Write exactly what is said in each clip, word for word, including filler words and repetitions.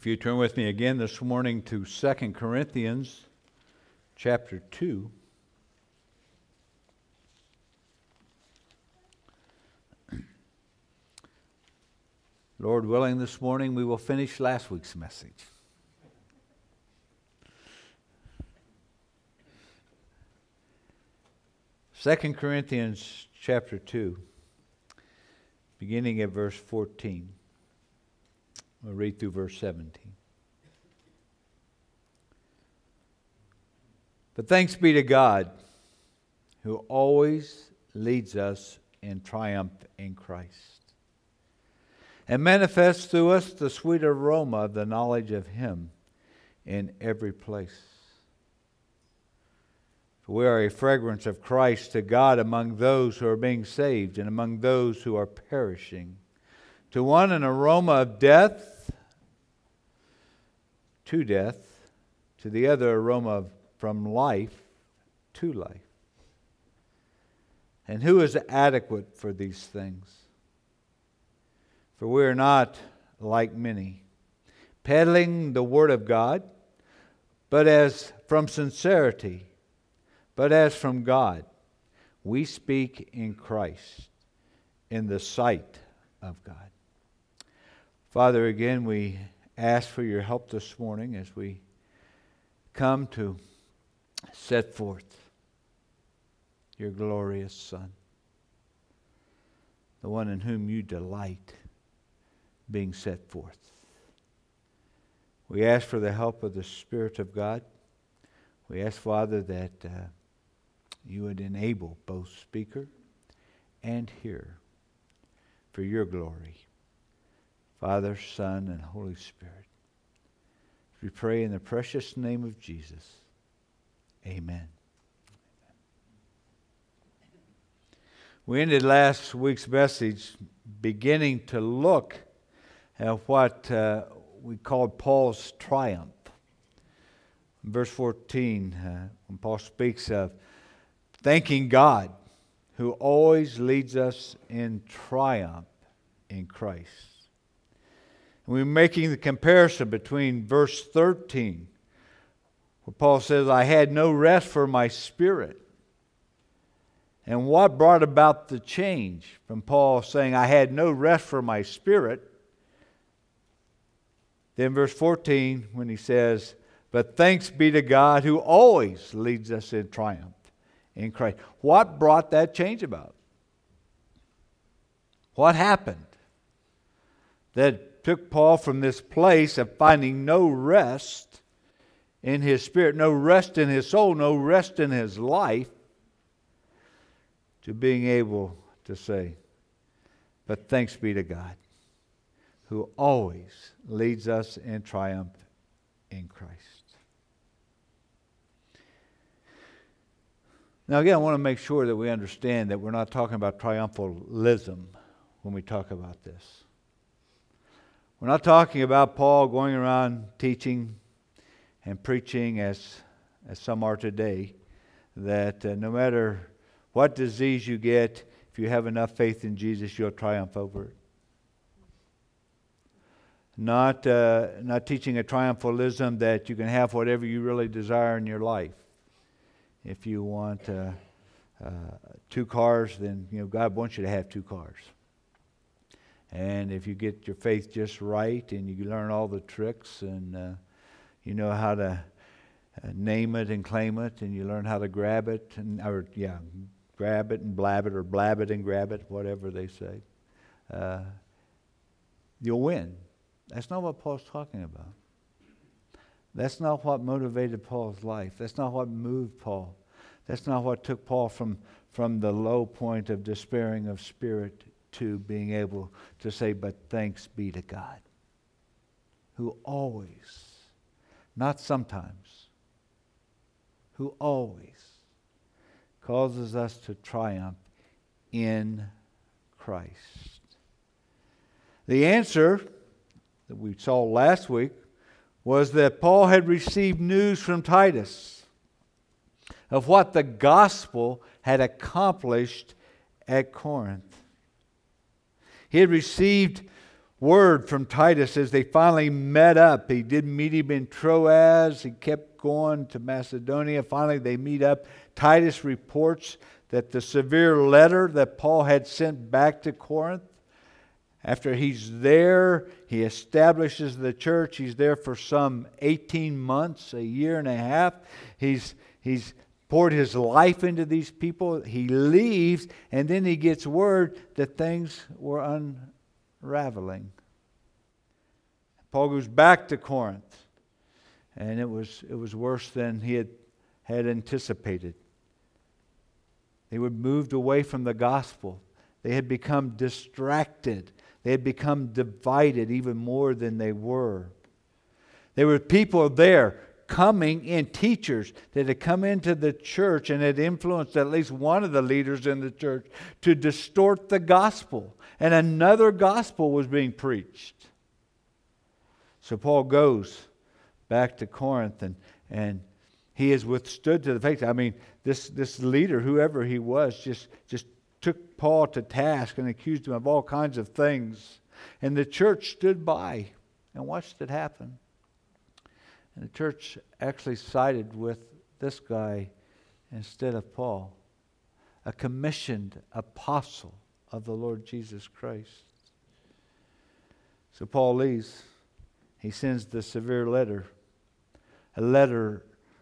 If you turn with me again this morning to Second Corinthians chapter two. Lord willing, this morning we will finish last week's message. Second Corinthians chapter two, beginning at verse fourteen. We'll read through verse seventeen. But thanks be to God, who always leads us in triumph in Christ, and manifests through us the sweet aroma of the knowledge of Him in every place. For we are a fragrance of Christ to God among those who are being saved and among those who are perishing. To one an aroma of death, to death, to the other aroma of, from life to life. And who is adequate for these things? For we are not like many, peddling the word of God, but as from sincerity, but as from God, we speak in Christ, in the sight of God. Father, again, we ask for your help this morning as we come to set forth your glorious Son, the one in whom you delight being set forth. We ask for the help of the Spirit of God. We ask, Father, that uh, you would enable both speaker and hearer for your glory. Father, Son, and Holy Spirit. We pray in the precious name of Jesus. Amen. We ended last week's message beginning to look at what uh, we called Paul's triumph. In verse fourteen, uh, when Paul speaks of thanking God who always leads us in triumph in Christ. We're making the comparison between verse thirteen, where Paul says, I had no rest for my spirit. And what brought about the change from Paul saying, I had no rest for my spirit? Then verse fourteen, when he says, but thanks be to God who always leads us in triumph in Christ. What brought that change about? What happened that took Paul from this place of finding no rest in his spirit, no rest in his soul, no rest in his life, to being able to say, but thanks be to God, who always leads us in triumph in Christ. Now again, I want to make sure that we understand that we're not talking about triumphalism when we talk about this. We're not talking about Paul going around teaching and preaching as, as some are today, that uh, no matter what disease you get, if you have enough faith in Jesus, you'll triumph over it. Not, uh, not teaching a triumphalism that you can have whatever you really desire in your life. If you want uh, uh, two cars, then you know God wants you to have two cars. And if you get your faith just right and you learn all the tricks and uh, you know how to uh, name it and claim it and you learn how to grab it and or yeah, grab it and blab it or blab it and grab it, whatever they say, uh, you'll win. That's not what Paul's talking about. That's not what motivated Paul's life. That's not what moved Paul. That's not what took Paul from, from the low point of despairing of spirit to being able to say, but thanks be to God, who always, not sometimes, who always causes us to triumph in Christ. The answer that we saw last week was that Paul had received news from Titus of what the gospel had accomplished at Corinth. He had received word from Titus as they finally met up. He did meet him in Troas. He kept going to Macedonia. Finally, they meet up. Titus reports that the severe letter that Paul had sent back to Corinth, after he's there, he establishes the church. He's there for some eighteen months, a year and a half. He's, he's poured his life into these people. He leaves, and then he gets word that things were unraveling. Paul goes back to Corinth, and it was it was worse than he had, had anticipated. They were moved away from the gospel. They had become distracted. They had become divided even more than they were. There were people there coming in, teachers that had come into the church and had influenced at least one of the leaders in the church to distort the gospel. And another gospel was being preached. So Paul goes back to Corinth, and, and he has withstood to the fact. I mean, this, this leader, whoever he was, just, just took Paul to task and accused him of all kinds of things. And the church stood by and watched it happen. And the church actually sided with this guy instead of Paul, a commissioned apostle of the Lord Jesus Christ. So Paul leaves. He sends the severe letter, a letter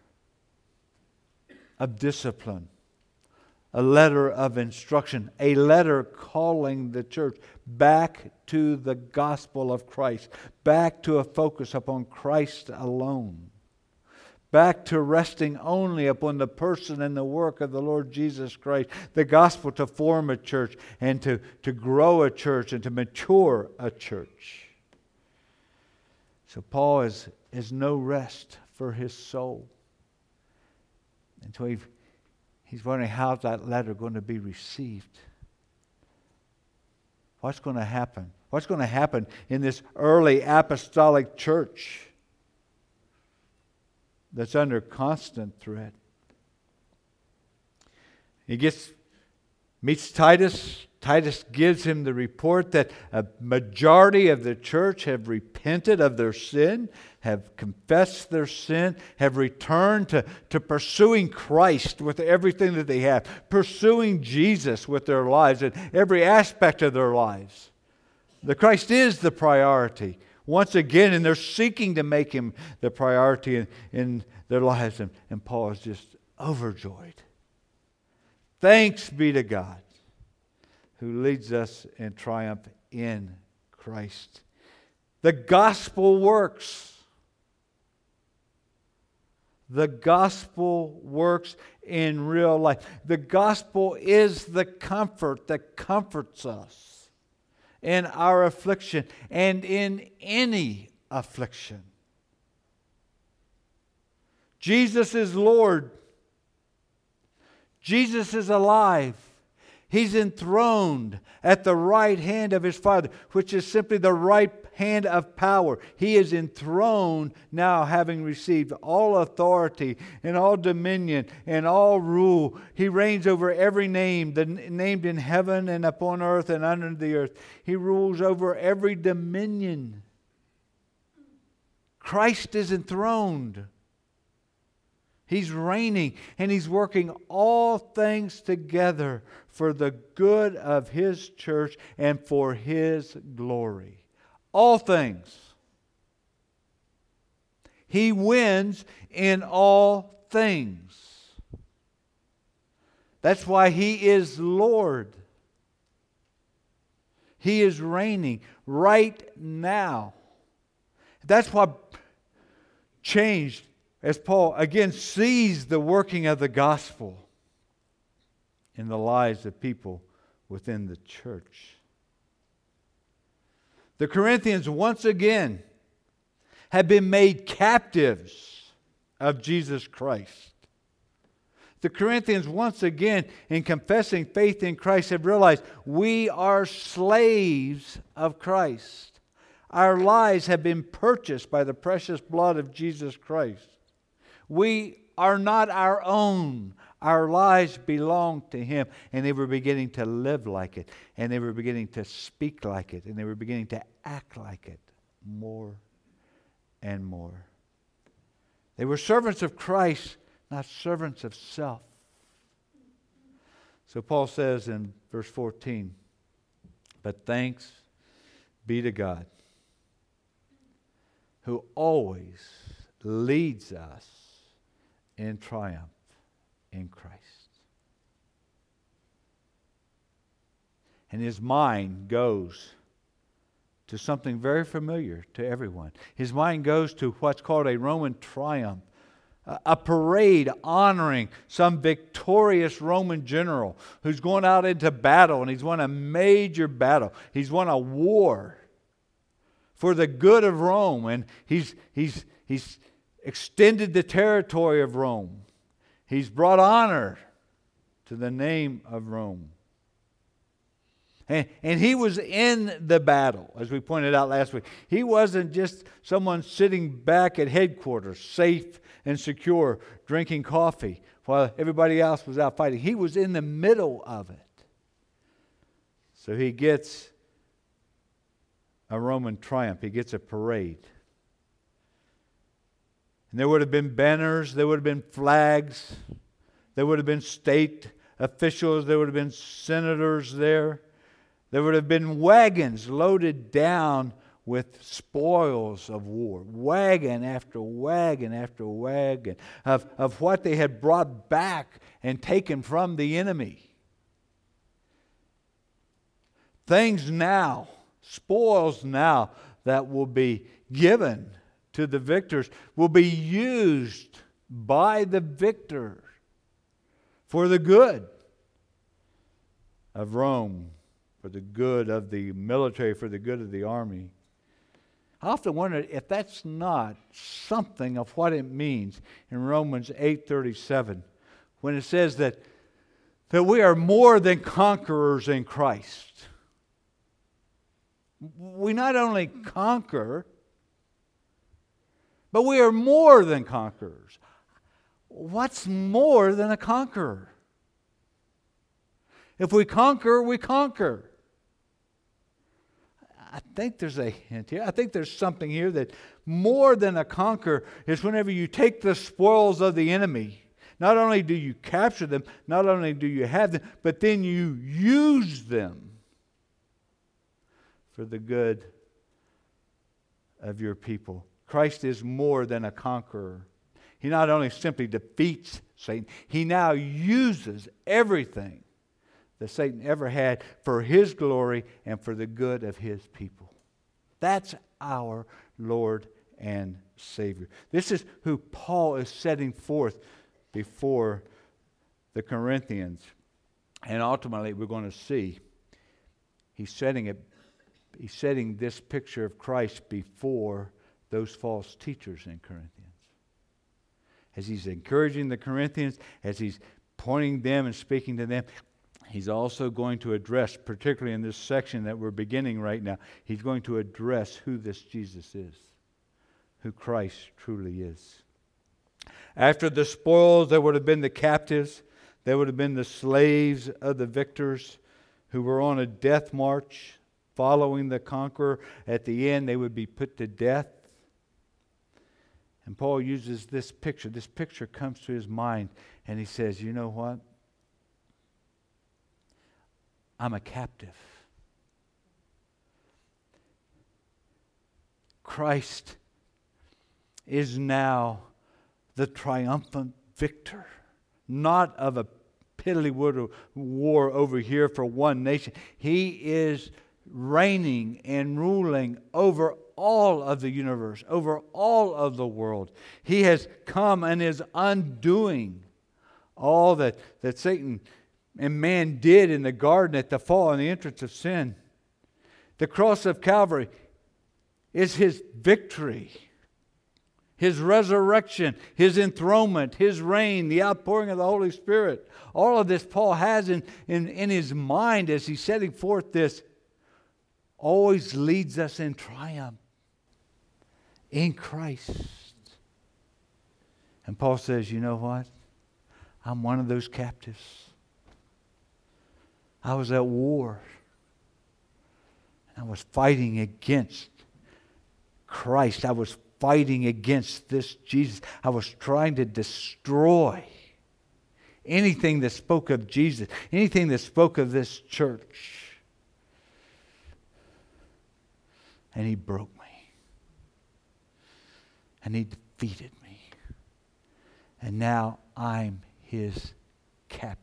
of discipline, a letter of instruction, a letter calling the church back to the gospel of Christ, back to a focus upon Christ alone, back to resting only upon the person and the work of the Lord Jesus Christ, the gospel to form a church and to, to grow a church and to mature a church. So Paul is, is no rest for his soul. And so he, he's wondering, how's that letter going to be received? What's going to happen? What's going to happen in this early apostolic church that's under constant threat? He gets meets Titus. Titus gives him the report that a majority of the church have repented of their sin, have confessed their sin, have returned to, to pursuing Christ with everything that they have, pursuing Jesus with their lives and every aspect of their lives. The Christ is the priority once again, and they're seeking to make Him the priority in, in their lives. And, and Paul is just overjoyed. Thanks be to God, who leads us in triumph in Christ. The gospel works. The gospel works in real life. The gospel is the comfort that comforts us in our affliction and in any affliction. Jesus is Lord. Jesus is alive. He's enthroned at the right hand of His Father, which is simply the right hand of power. He is enthroned now, having received all authority and all dominion and all rule. He reigns over every name, the named in heaven and upon earth and under the earth. He rules over every dominion. Christ is enthroned. He's reigning, and He's working all things together for the good of His church and for His glory. All things. He wins in all things. That's why He is Lord. He is reigning right now. That's what changed as Paul again sees the working of the gospel in the lives of people within the church. The Corinthians once again have been made captives of Jesus Christ. The Corinthians once again, in confessing faith in Christ, have realized we are slaves of Christ. Our lives have been purchased by the precious blood of Jesus Christ. We are not our own. Our lives belong to Him. And they were beginning to live like it. And they were beginning to speak like it. And they were beginning to act like it more and more. They were servants of Christ, not servants of self. So Paul says in verse fourteen, but thanks be to God, who always leads us in triumph in Christ. And his mind goes to something very familiar to everyone. His mind goes to what's called a Roman triumph, a, a parade honoring some victorious Roman general who's going out into battle, and he's won a major battle. He's won a war for the good of Rome, and he's he's he's extended the territory of Rome. He's brought honor to the name of Rome. And, and he was in the battle, as we pointed out last week. He wasn't just someone sitting back at headquarters, safe and secure, drinking coffee, while everybody else was out fighting. He was in the middle of it. So he gets a Roman triumph. He gets a parade. And there would have been banners, there would have been flags, there would have been state officials, there would have been senators there. There would have been wagons loaded down with spoils of war. Wagon after wagon after wagon of, of what they had brought back and taken from the enemy. Things now, spoils now that will be given to the victors will be used by the victor for the good of Rome, for the good of the military, for the good of the army. I often wonder if that's not something of what it means in Romans eight thirty-seven, when it says that, that we are more than conquerors in Christ. We not only conquer, but we are more than conquerors. What's more than a conqueror? If we conquer, we conquer. I think there's a hint here. I think there's something here that more than a conqueror is whenever you take the spoils of the enemy. Not only do you capture them, not only do you have them, but then you use them for the good of your people. Christ is more than a conqueror. He not only simply defeats Satan, he now uses everything that Satan ever had for his glory and for the good of his people. That's our Lord and Savior. This is who Paul is setting forth before the Corinthians. And ultimately we're going to see he's setting it, he's setting this picture of Christ before those false teachers in Corinthians. As he's encouraging the Corinthians, as he's pointing them and speaking to them, he's also going to address, particularly in this section that we're beginning right now, he's going to address who this Jesus is, who Christ truly is. After the spoils, there would have been the captives, there would have been the slaves of the victors who were on a death march following the conqueror. At the end, they would be put to death. And Paul uses this picture. This picture comes to his mind, and he says, you know what? I'm a captive. Christ is now the triumphant victor, not of a piddly war over here for one nation. He is reigning and ruling over all of the universe, over all of the world. He has come and is undoing all that, that Satan and man did in the garden at the fall and the entrance of sin. The cross of Calvary is his victory, his resurrection, his enthronement, his reign, the outpouring of the Holy Spirit. All of this Paul has in, in, in his mind as he's setting forth this, always leads us in triumph in Christ. And Paul says, you know what? I'm one of those captives. I was at war. I was fighting against Christ. I was fighting against this Jesus. I was trying to destroy anything that spoke of Jesus, anything that spoke of this church. And He broke me. And He defeated me. And now I'm His captive.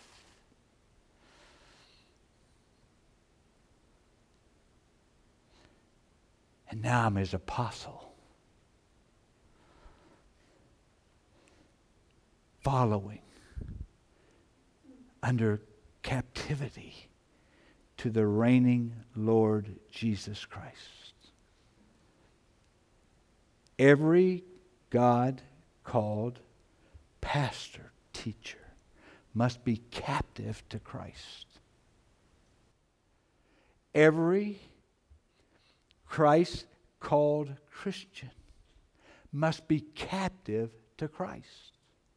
And now I'm His apostle, following under captivity to the reigning Lord Jesus Christ. Every God-called pastor, teacher, must be captive to Christ. Every Christ-called Christian must be captive to Christ.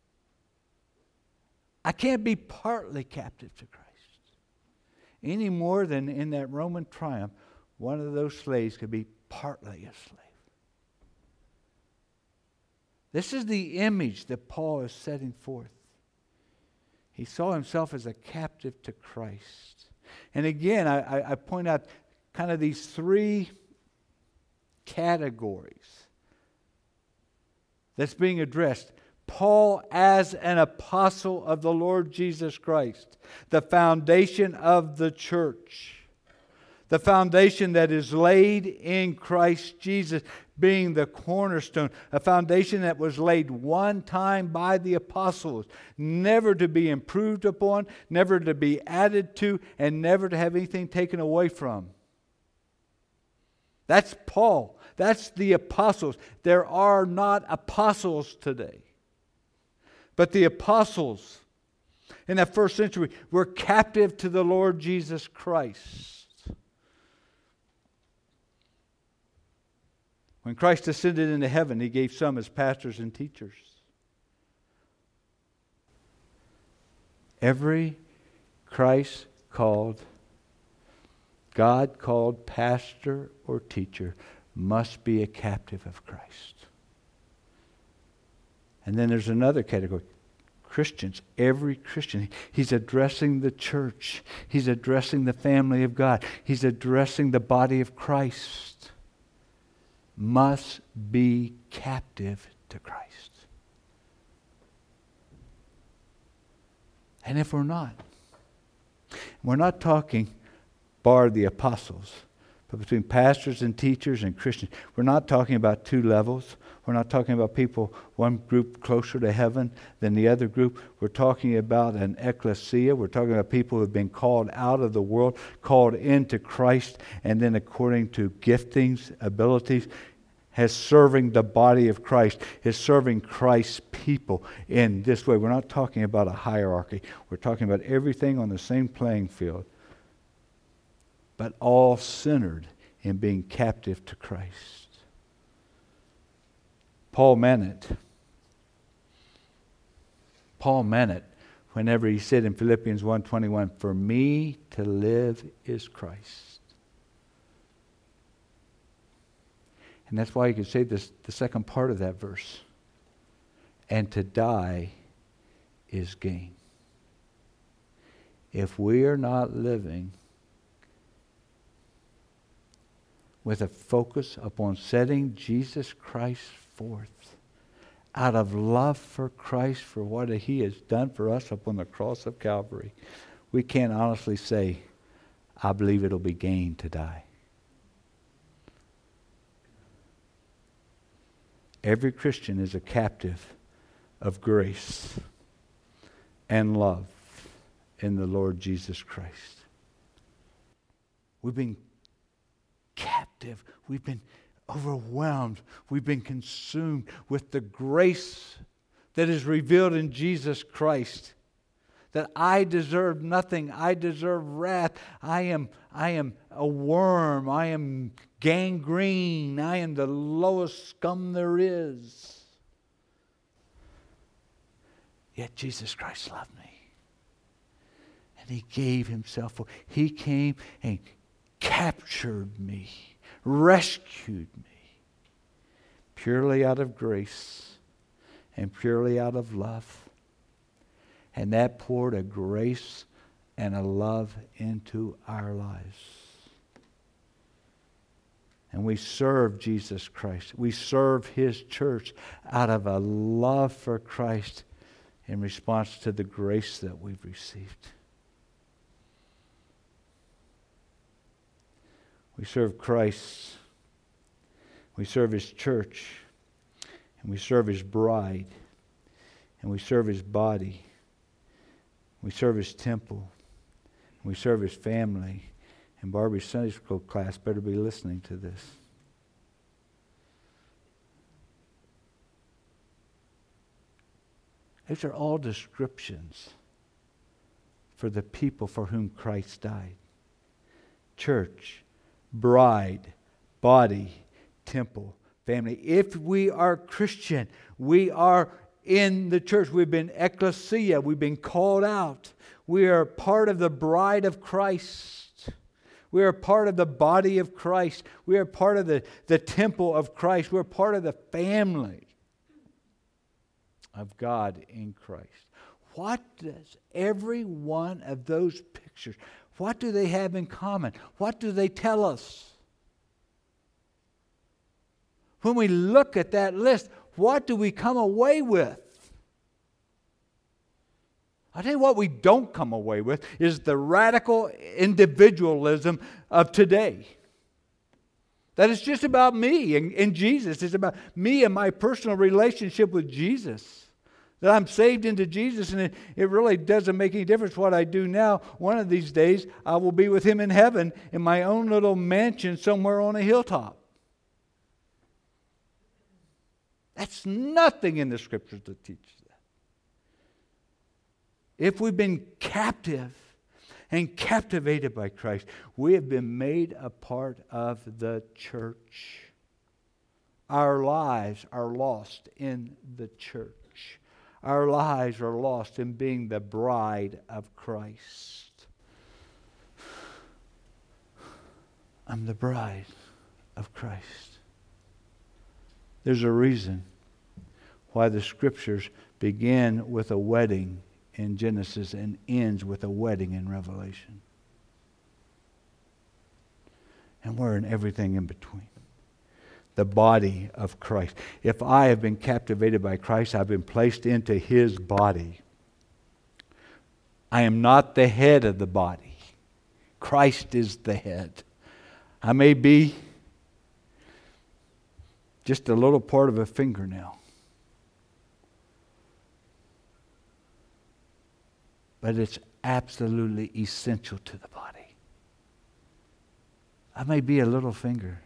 I can't be partly captive to Christ. Any more than in that Roman triumph, one of those slaves could be partly a slave. This is the image that Paul is setting forth. He saw himself as a captive to Christ. And again, I, I, I point out kind of these three categories that's being addressed. Paul as an apostle of the Lord Jesus Christ, the foundation of the church, the foundation that is laid in Christ Jesus being the cornerstone, a foundation that was laid one time by the apostles, never to be improved upon, never to be added to, and never to have anything taken away from. That's Paul. That's the apostles. There are not apostles today. But the apostles in that first century were captive to the Lord Jesus Christ. When Christ ascended into heaven, He gave some as pastors and teachers. Every Christ-called, God-called pastor or teacher must be a captive of Christ. And then there's another category. Christians, every Christian. He's addressing the church. He's addressing the family of God. He's addressing the body of Christ. Must be captive to Christ. And if we're not, we're not talking bar the apostles, but between pastors and teachers and Christians, we're not talking about two levels. We're not talking about people, one group closer to heaven than the other group. We're talking about an ecclesia. We're talking about people who have been called out of the world, called into Christ, and then according to giftings, abilities, has serving the body of Christ, is serving Christ's people in this way. We're not talking about a hierarchy. We're talking about everything on the same playing field, but all centered in being captive to Christ. Paul meant it. Paul meant it whenever he said in Philippians one twenty-one, "For me to live is Christ." And that's why you could say this, the second part of that verse. And to die is gain. If we are not living with a focus upon setting Jesus Christ forth out of love for Christ, for what He has done for us upon the cross of Calvary, we can't honestly say, I believe it'll be gain to die. Every Christian is a captive of grace and love in the Lord Jesus Christ. We've been captive. We've been overwhelmed. We've been consumed with the grace that is revealed in Jesus Christ. That I deserve nothing. I deserve wrath. I am, I am a worm. I am gangrene. I am the lowest scum there is. Yet Jesus Christ loved me. And He gave Himself for. He came and captured me, rescued me, purely out of grace and purely out of love. And that poured a grace and a love into our lives. And we serve Jesus Christ. We serve His church out of a love for Christ in response to the grace that we've received. We serve Christ. We serve His church. And we serve His bride. And we serve His body. We serve His temple. We serve His family. And Barbie's Sunday school class better be listening to this. These are all descriptions for the people for whom Christ died. Church, bride, body, temple, family. If we are Christian, we are in the church. We've been ecclesia. We've been called out. We are part of the bride of Christ. We are part of the body of Christ. We are part of the, the temple of Christ. We're part of the family of God in Christ. What does every one of those pictures, what do they have in common? What do they tell us? When we look at that list, what do we come away with? I'll tell you what we don't come away with is the radical individualism of today. That it's just about me and, and Jesus. It's about me and my personal relationship with Jesus. That I'm saved into Jesus, and it, it really doesn't make any difference what I do now. One of these days, I will be with Him in heaven in my own little mansion somewhere on a hilltop. That's nothing in the Scriptures that teaches that. If we've been captive and captivated by Christ, we have been made a part of the church. Our lives are lost in the church. Our lives are lost in being the bride of Christ. I'm the bride of Christ. There's a reason why the Scriptures begin with a wedding in Genesis and ends with a wedding in Revelation. And we're in everything in between. The body of Christ. If I have been captivated by Christ, I've been placed into His body. I am not the head of the body. Christ is the head. I may be just a little part of a fingernail. But it's absolutely essential to the body. I may be a little finger.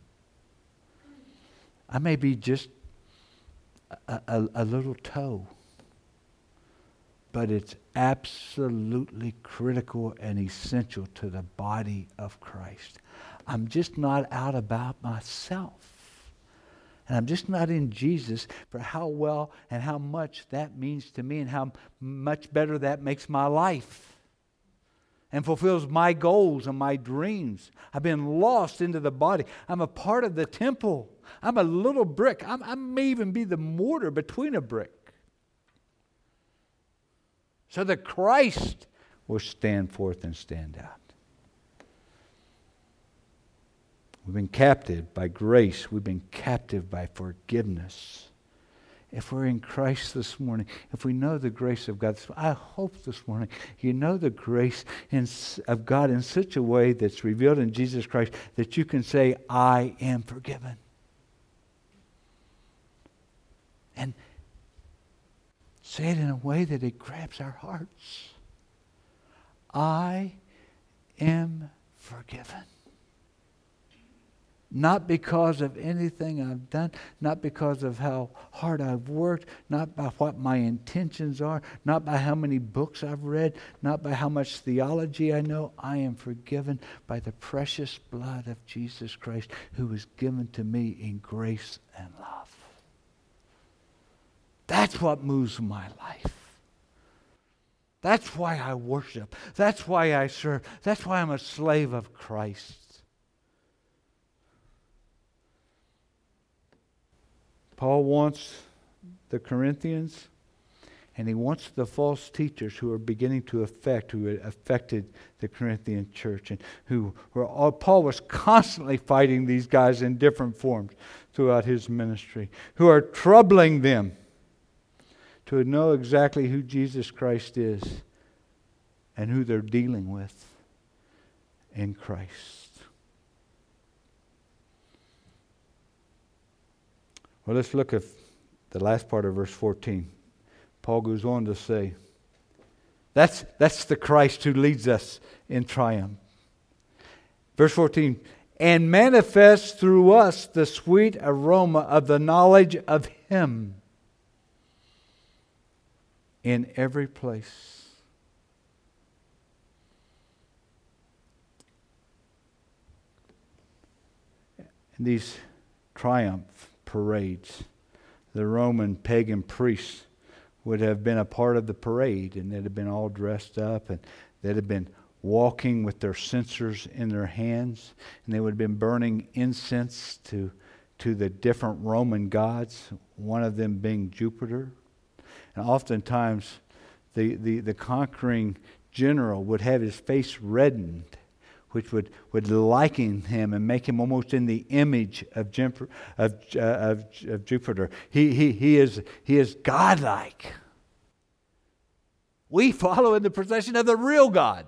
I may be just a, a, a little toe. But it's absolutely critical and essential to the body of Christ. I'm just not out about myself. And I'm just not in Jesus for how well and how much that means to me and how much better that makes my life and fulfills my goals and my dreams. I've been lost into the body. I'm a part of the temple. I'm a little brick. I'm, I may even be the mortar between a brick. So that Christ will stand forth and stand out. We've been captive by grace. We've been captive by forgiveness. If we're in Christ this morning, if we know the grace of God, I hope this morning you know the grace in, of God in such a way that's revealed in Jesus Christ that you can say, I am forgiven. And say it in a way that it grabs our hearts. I am forgiven. Not because of anything I've done, not because of how hard I've worked, not by what my intentions are, not by how many books I've read, not by how much theology I know. I am forgiven by the precious blood of Jesus Christ who was given to me in grace and love. That's what moves my life. That's why I worship. That's why I serve. That's why I'm a slave of Christ. Paul wants the Corinthians, and he wants the false teachers who are beginning to affect, who had affected the Corinthian church, and who were all, Paul was constantly fighting these guys in different forms throughout his ministry, who are troubling them to know exactly who Jesus Christ is and who they're dealing with in Christ. Well, let's look at the last part of verse fourteen. Paul goes on to say, that's, that's the Christ who leads us in triumph. Verse fourteen, and manifests through us the sweet aroma of the knowledge of Him in every place. In these triumph parades, the Roman pagan priests would have been a part of the parade, and they'd have been all dressed up, and they'd have been walking with their censers in their hands, and they would have been burning incense to, to the different Roman gods, one of them being Jupiter. And oftentimes the, the, the conquering general would have his face reddened, which would, would liken him and make him almost in the image of, Jumper, of, uh, of, of Jupiter. He, he, he, is, he is godlike. We follow in the procession of the real God,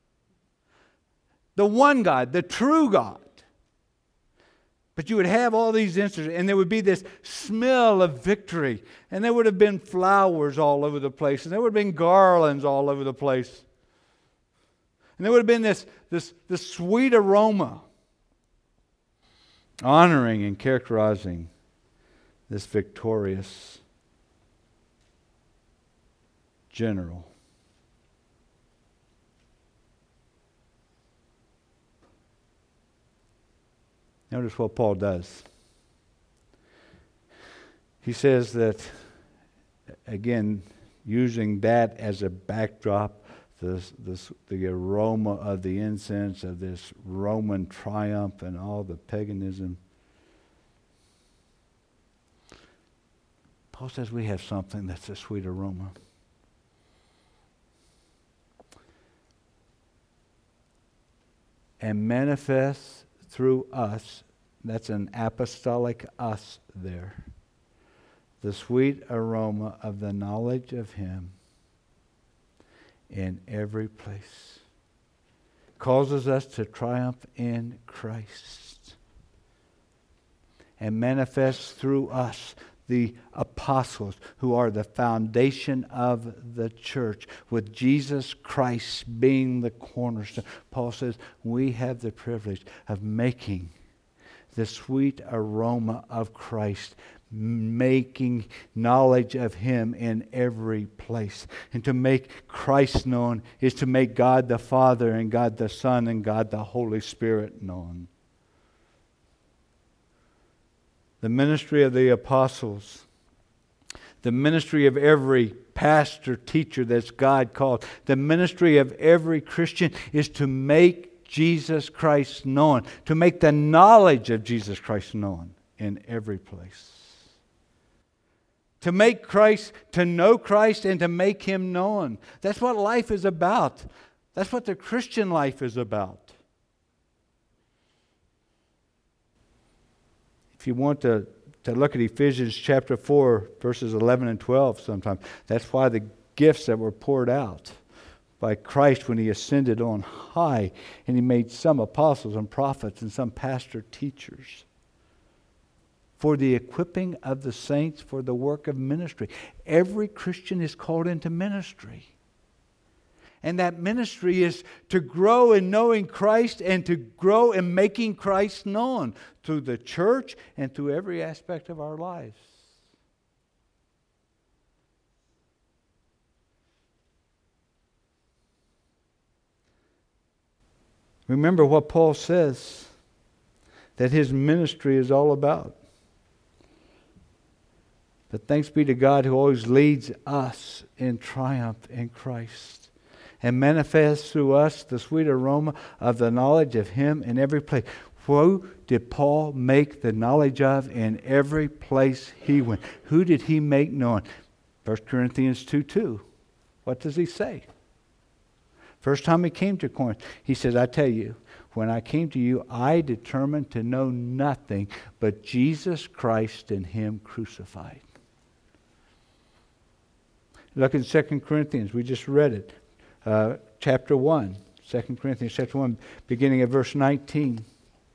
the one God, the true God. But you would have all these instances, and there would be this smell of victory, and there would have been flowers all over the place, and there would have been garlands all over the place. And there would have been this, this, this sweet aroma honoring and characterizing this victorious general. Notice what Paul does. He says that, again, using that as a backdrop, This, this, the aroma of the incense, of this Roman triumph and all the paganism. Paul says we have something that's a sweet aroma. And manifests through us, that's an apostolic us there, the sweet aroma of the knowledge of Him in every place. Causes us to triumph in Christ. And manifests through us, the apostles, who are the foundation of the church, with Jesus Christ being the cornerstone. Paul says we have the privilege of making the sweet aroma of Christ, making knowledge of Him in every place. And to make Christ known is to make God the Father and God the Son and God the Holy Spirit known. The ministry of the apostles, the ministry of every pastor, teacher that's God called, the ministry of every Christian is to make Jesus Christ known, to make the knowledge of Jesus Christ known in every place. To make Christ, to know Christ and to make Him known. That's what life is about. That's what the Christian life is about. If you want to, to look at Ephesians chapter four, verses eleven and twelve sometime, that's why the gifts that were poured out by Christ when He ascended on high, and He made some apostles and prophets and some pastor teachers, for the equipping of the saints for the work of ministry. Every Christian is called into ministry. And that ministry is to grow in knowing Christ and to grow in making Christ known through the church and through every aspect of our lives. Remember what Paul says that his ministry is all about. But thanks be to God who always leads us in triumph in Christ and manifests through us the sweet aroma of the knowledge of Him in every place. Who did Paul make the knowledge of in every place he went? Who did he make known? First Corinthians two two. What does he say? First time he came to Corinth, he says, I tell you, when I came to you, I determined to know nothing but Jesus Christ and Him crucified. Look in Second Corinthians. We just read it. Uh, chapter one. Second Corinthians chapter one, beginning at verse nineteen.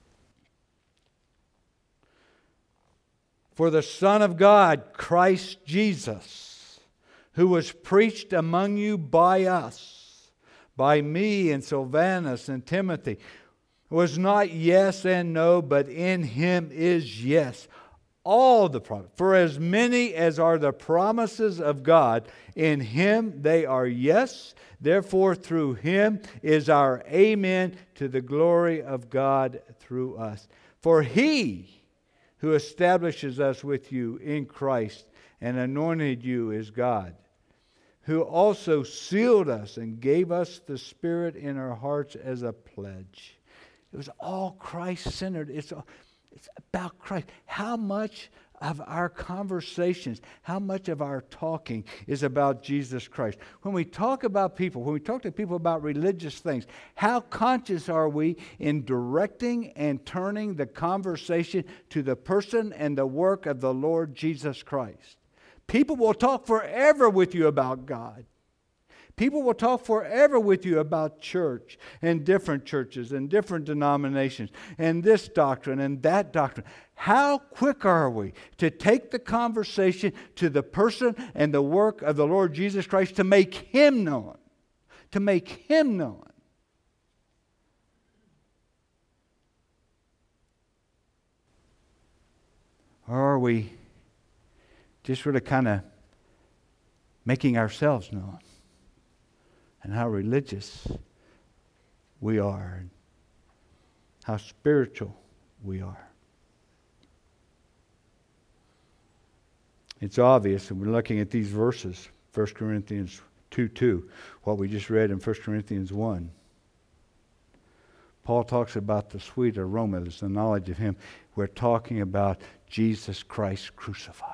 For the Son of God, Christ Jesus, who was preached among you by us, by me and Silvanus and Timothy, was not yes and no, but in Him is yes. All the promises. For as many as are the promises of God, in Him they are yes. Therefore, through Him is our amen to the glory of God through us. For He who establishes us with you in Christ and anointed you is God, who also sealed us and gave us the Spirit in our hearts as a pledge. It was all Christ-centered. It's, all, it's about Christ. How much of our conversations, how much of our talking is about Jesus Christ? When we talk about people, when we talk to people about religious things, how conscious are we in directing and turning the conversation to the person and the work of the Lord Jesus Christ? People will talk forever with you about God. People will talk forever with you about church and different churches and different denominations and this doctrine and that doctrine. How quick are we to take the conversation to the person and the work of the Lord Jesus Christ to make Him known? To make Him known. Or are we just sort of kind of making ourselves known? And how religious we are, and how spiritual we are. It's obvious, and we're looking at these verses, First Corinthians two two, what we just read in First Corinthians one. Paul talks about the sweet aroma, there's the knowledge of Him. We're talking about Jesus Christ crucified.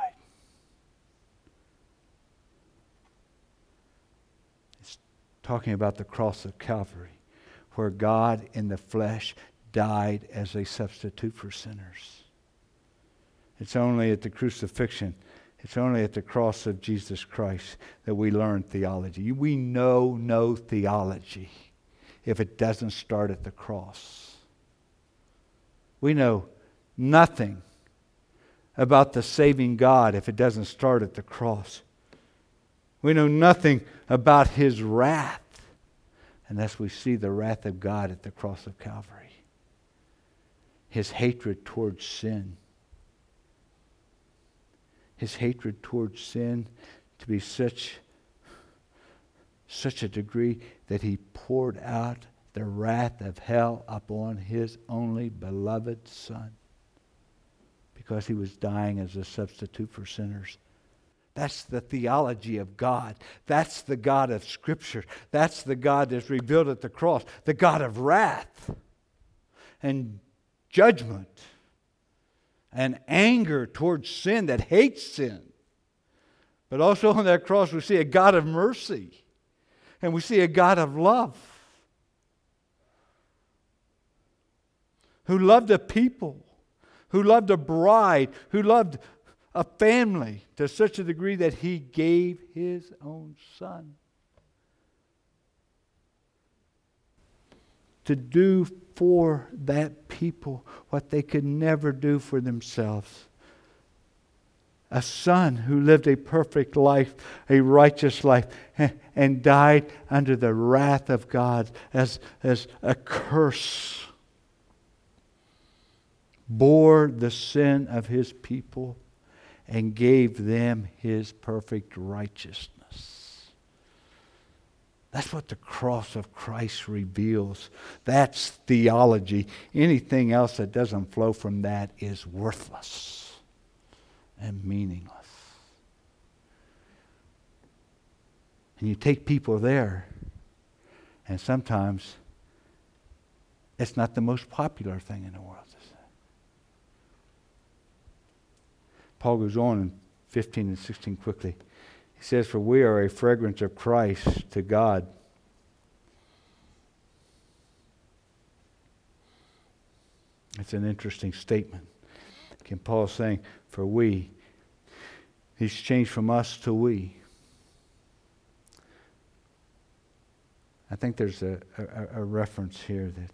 Talking about the cross of Calvary, where God in the flesh died as a substitute for sinners. It's only at the crucifixion, it's only at the cross of Jesus Christ that we learn theology. We know no theology if it doesn't start at the cross. We know nothing about the saving God if it doesn't start at the cross. We know nothing about His wrath unless we see the wrath of God at the cross of Calvary. His hatred towards sin. His hatred towards sin to be such, such a degree that He poured out the wrath of hell upon His only beloved Son because He was dying as a substitute for sinners. That's the theology of God. That's the God of Scripture. That's the God that's revealed at the cross. The God of wrath and judgment and anger towards sin that hates sin. But also on that cross we see a God of mercy. And we see a God of love. Who loved a people. Who loved a bride. Who loved a family to such a degree that He gave His own Son to do for that people what they could never do for themselves. A Son who lived a perfect life, a righteous life, and died under the wrath of God as, as a curse, bore the sin of His people, and gave them His perfect righteousness. That's what the cross of Christ reveals. That's theology. Anything else that doesn't flow from that is worthless and meaningless. And you take people there, and sometimes it's not the most popular thing in the world. Paul goes on in fifteen and sixteen quickly. He says, for we are a fragrance of Christ to God. It's an interesting statement. Again, Paul's saying, for we, he's changed from us to we. I think there's a, a, a reference here that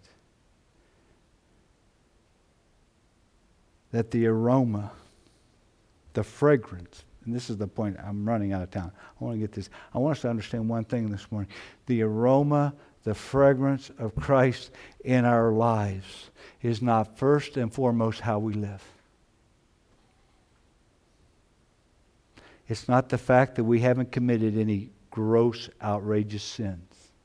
that the aroma, the fragrance, and this is the point, I'm running out of time. I want to get this. I want us to understand one thing this morning. The aroma, the fragrance of Christ in our lives is not first and foremost how we live. It's not the fact that we haven't committed any gross, outrageous sins.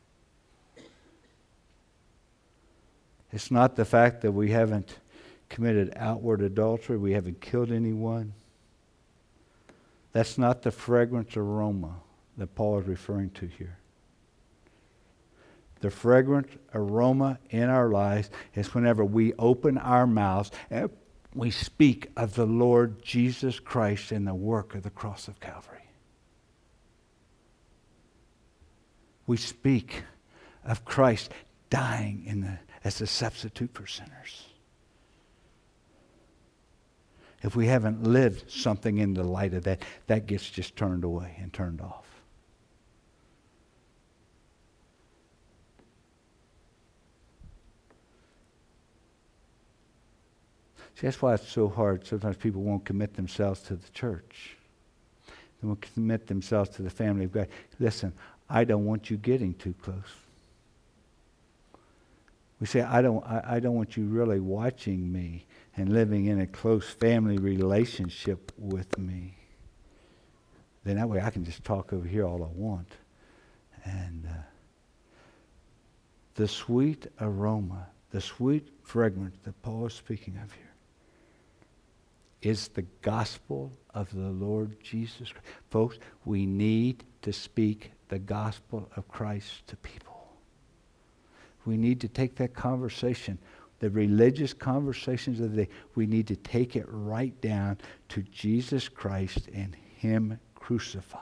It's not the fact that we haven't committed outward adultery, we haven't killed anyone. That's not the fragrant aroma that Paul is referring to here. The fragrant aroma in our lives is whenever we open our mouths and we speak of the Lord Jesus Christ and the work of the cross of Calvary. We speak of Christ dying in the, as a substitute for sinners. If we haven't lived something in the light of that, that gets just turned away and turned off. See, that's why it's so hard. Sometimes people won't commit themselves to the church. They won't commit themselves to the family of God. Listen, I don't want you getting too close. We say, I don't, I, I don't want you really watching me and living in a close family relationship with me. Then that way I can just talk over here all I want. And uh, the sweet aroma, the sweet fragrance that Paul is speaking of here is the gospel of the Lord Jesus Christ. Folks, we need to speak the gospel of Christ to people. We need to take that conversation, the religious conversations of the day, we need to take it right down to Jesus Christ and Him crucified.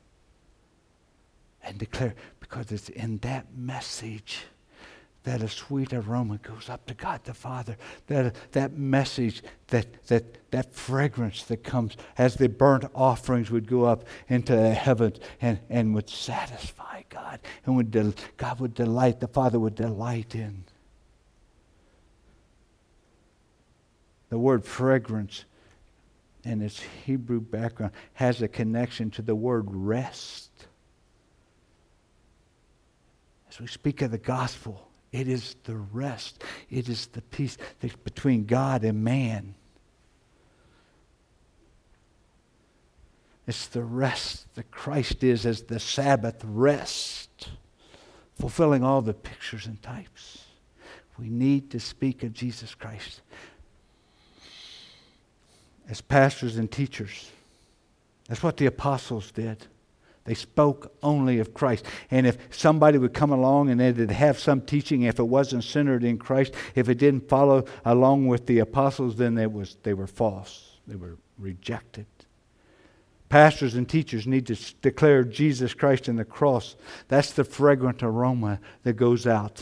And declare, because it's in that message that a sweet aroma goes up to God the Father. That, that message, that, that, that fragrance that comes as the burnt offerings would go up into the heavens and, and would satisfy God. And would del- God would delight, the Father would delight in. The word fragrance in its Hebrew background has a connection to the word rest. As we speak of the gospel, it is the rest. It is the peace that's between God and man. It's the rest that Christ is as the Sabbath rest, fulfilling all the pictures and types. We need to speak of Jesus Christ. As pastors and teachers, that's what the apostles did. They spoke only of Christ. And if somebody would come along and they'd have some teaching, if it wasn't centered in Christ, if it didn't follow along with the apostles, then it was, they were false. They were rejected. Pastors and teachers need to declare Jesus Christ and the cross. That's the fragrant aroma that goes out.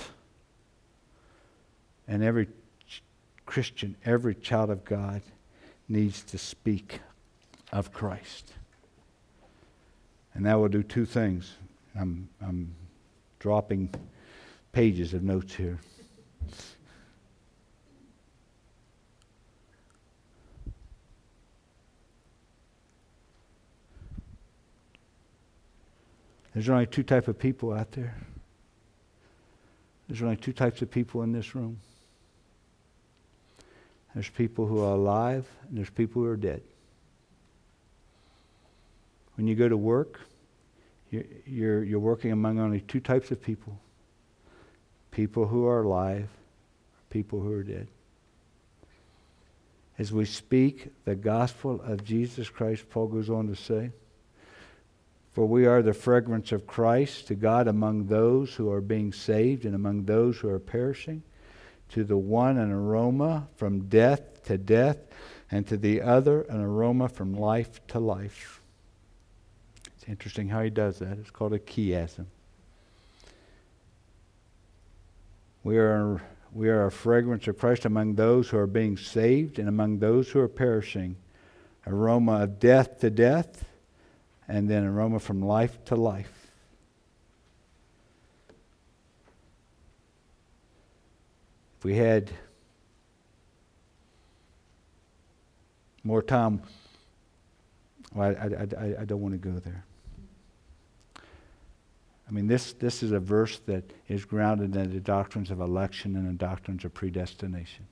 And every Christian, every child of God needs to speak of Christ. And that will do two things. I'm, I'm dropping pages of notes here. There's only two types of people out there. There's only two types of people in this room. There's people who are alive, and there's people who are dead. When you go to work, you're, you're, you're working among only two types of people. People who are alive, people who are dead. As we speak the gospel of Jesus Christ, Paul goes on to say, for we are the fragrance of Christ to God among those who are being saved and among those who are perishing. To the one an aroma from death to death, and to the other an aroma from life to life. It's interesting how he does that. It's called a chiasm. We are, we are a fragrance of Christ among those who are being saved and among those who are perishing. Aroma of death to death, and then aroma from life to life. If we had more time, well, I, I, I, I don't want to go there. I mean, this, this is a verse that is grounded in the doctrines of election and the doctrines of predestination.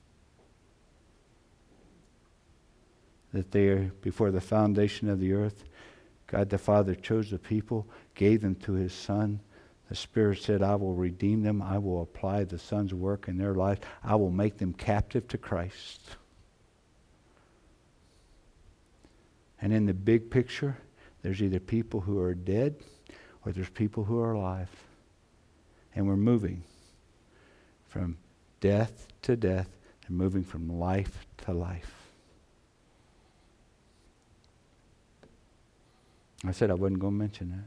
That they are, before the foundation of the earth, God the Father chose the people, gave them to His Son. The Spirit said, I will redeem them. I will apply the Son's work in their life. I will make them captive to Christ. And in the big picture, there's either people who are dead or there's people who are alive. And we're moving from death to death and moving from life to life. I said I wasn't going to mention that.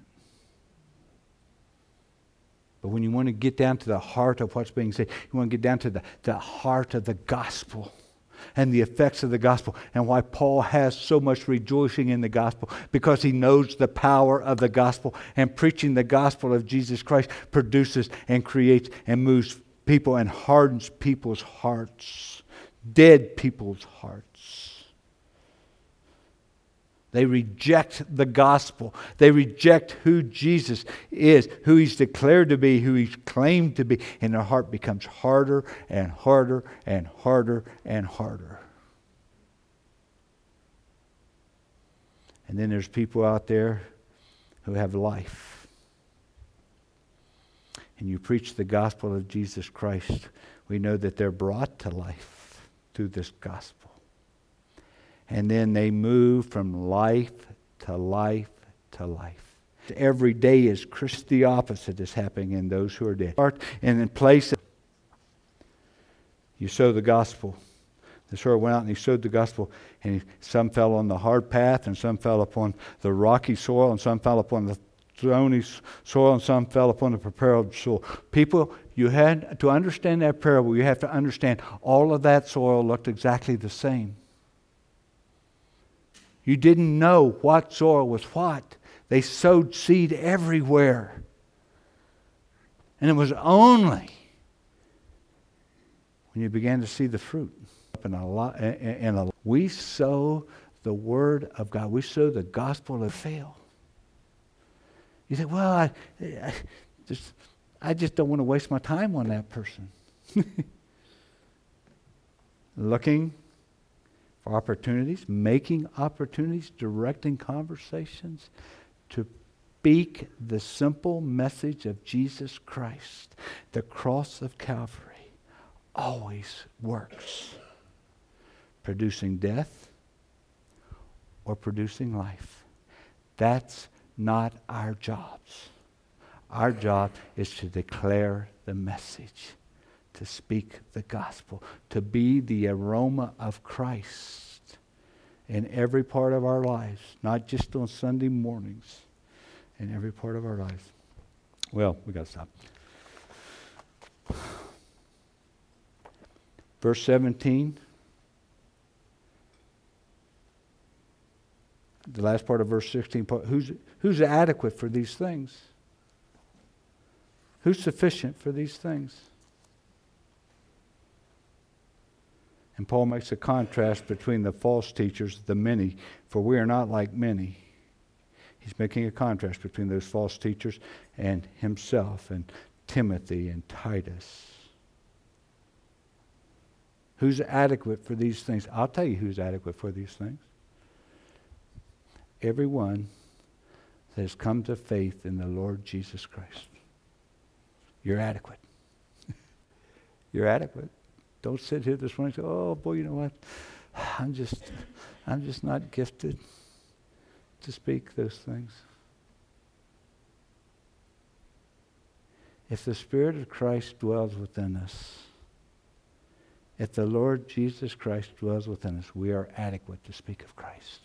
But when you want to get down to the heart of what's being said, you want to get down to the, the heart of the gospel and the effects of the gospel, and why Paul has so much rejoicing in the gospel, because he knows the power of the gospel, and preaching the gospel of Jesus Christ produces and creates and moves people and hardens people's hearts, dead people's hearts. They reject the gospel. They reject who Jesus is, who He's declared to be, who He's claimed to be. And their heart becomes harder and harder and harder and harder. And then there's people out there who have life. And you preach the gospel of Jesus Christ. We know that they're brought to life through this gospel. And then they move from life to life to life. Every day is Christ, the opposite is happening in those who are dead. And in place, you sow the gospel. The sower went out and he sowed the gospel, and he, some fell on the hard path, and some fell upon the rocky soil, and some fell upon the stony soil, and some fell upon the prepared soil. People, you had to understand that parable. You have to understand all of that soil looked exactly the same. You didn't know what soil was what. They sowed seed everywhere. And it was only when you began to see the fruit. And a lot, and a, we sow the Word of God. We sow the gospel of fail. You say, well, I, I, just, I just don't want to waste my time on that person. Looking for opportunities, making opportunities, directing conversations to speak the simple message of Jesus Christ. The cross of Calvary always works, producing death or producing life. That's not our jobs. Our job is to declare the message, to speak the gospel, to be the aroma of Christ in every part of our lives, not just on Sunday mornings, in every part of our lives. Well, we got to stop. Verse seventeen. The last part of verse sixteen. Who's, who's adequate for these things? Who's sufficient for these things? And Paul makes a contrast between the false teachers, the many, for we are not like many. He's making a contrast between those false teachers and himself and Timothy and Titus. Who's adequate for these things? I'll tell you who's adequate for these things. Everyone that has come to faith in the Lord Jesus Christ. You're adequate. You're adequate. Don't sit here this morning and say, oh boy, you know what? I'm just I'm just not gifted to speak those things. If the Spirit of Christ dwells within us, If the Lord Jesus Christ dwells within us, we are adequate to speak of Christ.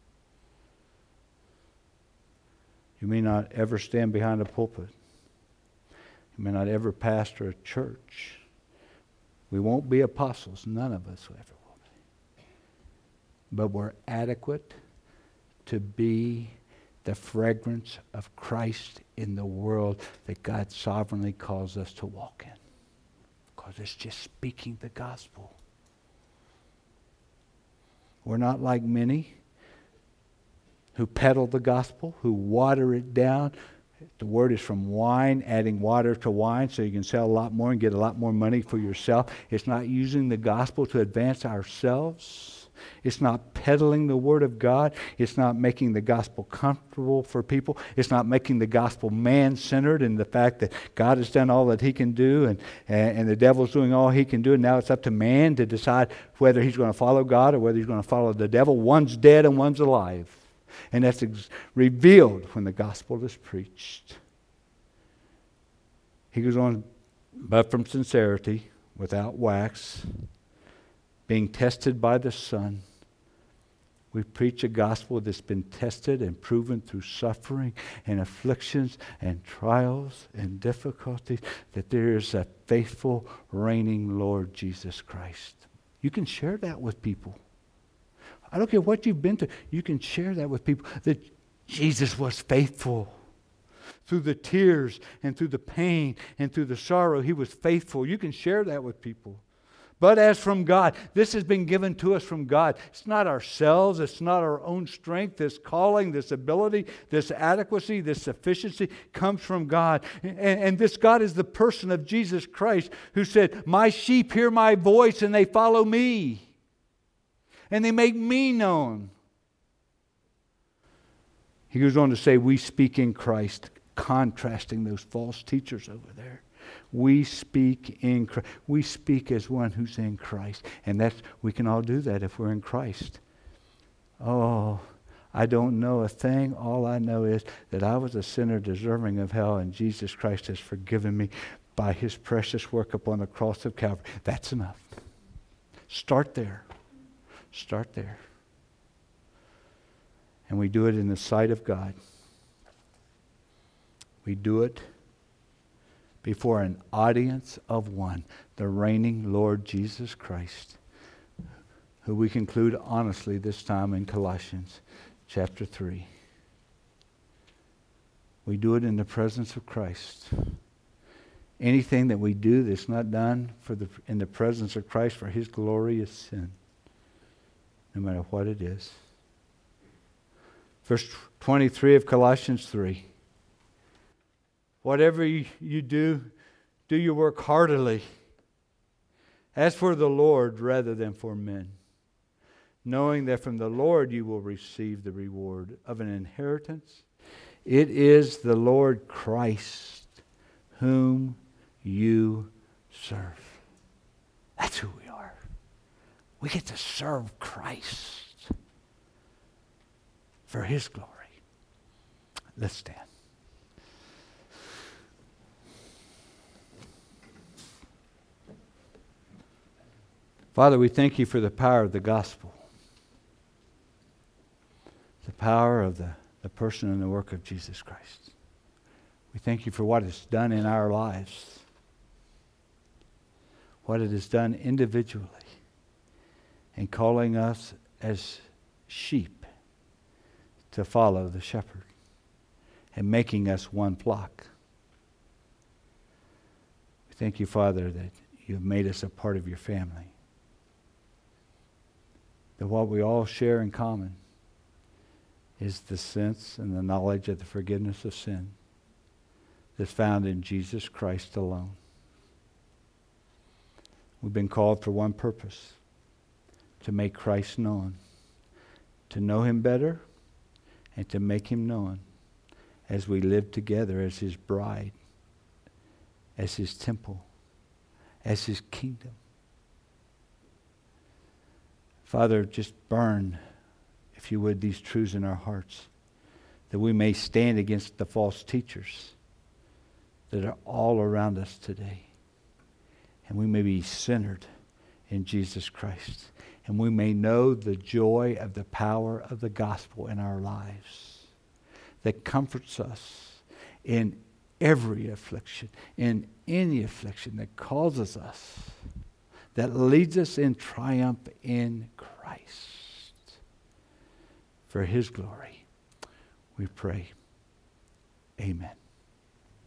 You may not ever stand behind a pulpit. You may not ever pastor a church. We won't be apostles. None of us ever will be. But we're adequate to be the fragrance of Christ in the world that God sovereignly calls us to walk in. Because it's just speaking the gospel. We're not like many who peddle the gospel, who water it down. The word is from wine, adding water to wine so you can sell a lot more and get a lot more money for yourself. It's not using the gospel to advance ourselves. It's not peddling the word of God. It's not making the gospel comfortable for people. It's not making the gospel man-centered in the fact that God has done all that he can do and, and, and the devil's doing all he can do, and now it's up to man to decide whether he's going to follow God or whether he's going to follow the devil. One's dead and one's alive. And that's ex- revealed when the gospel is preached. He goes on, but from sincerity, without wax, being tested by the Son, we preach a gospel that's been tested and proven through suffering and afflictions and trials and difficulties, that there is a faithful, reigning Lord Jesus Christ. You can share that with people. I don't care what you've been through. You can share that with people, that Jesus was faithful. Through the tears and through the pain and through the sorrow, he was faithful. You can share that with people. But as from God, this has been given to us from God. It's not ourselves. It's not our own strength. This calling, this ability, this adequacy, this sufficiency comes from God. And, and this God is the person of Jesus Christ, who said, my sheep hear my voice and they follow me. And they make me known. He goes on to say, we speak in Christ, contrasting those false teachers over there. We speak in Christ. We speak as one who's in Christ. And that's, we can all do that if we're in Christ. Oh, I don't know a thing. All I know is that I was a sinner deserving of hell, and Jesus Christ has forgiven me by his precious work upon the cross of Calvary. That's enough. Start there. Start there. And we do it in the sight of God. We do it before an audience of one, the reigning Lord Jesus Christ, who we conclude honestly this time in Colossians chapter three. We do it in the presence of Christ. Anything that we do that's not done for the, in the presence of Christ for his glory is sin, no matter what it is. Verse twenty-three of Colossians three. Whatever you, you do, do your work heartily, as for the Lord rather than for men, knowing that from the Lord you will receive the reward of an inheritance. It is the Lord Christ whom you serve. That's who we are. We get to serve Christ for his glory. Let's stand. Father, we thank you for the power of the gospel. The power of the, the person and the work of Jesus Christ. We thank you for what it's done in our lives. What it has done individually. And calling us as sheep to follow the shepherd. And making us one flock. We thank you, Father, that you've made us a part of your family. That what we all share in common is the sense and the knowledge of the forgiveness of sin that's found in Jesus Christ alone. We've been called for one purpose, to make Christ known, to know him better and to make him known as we live together as his bride, as his temple, as his kingdom. Father, just burn, if you would, these truths in our hearts, that we may stand against the false teachers that are all around us today. And we may be centered in Jesus Christ. And we may know the joy of the power of the gospel in our lives that comforts us in every affliction, in any affliction that causes us, that leads us in triumph in Christ. For his glory, we pray. Amen.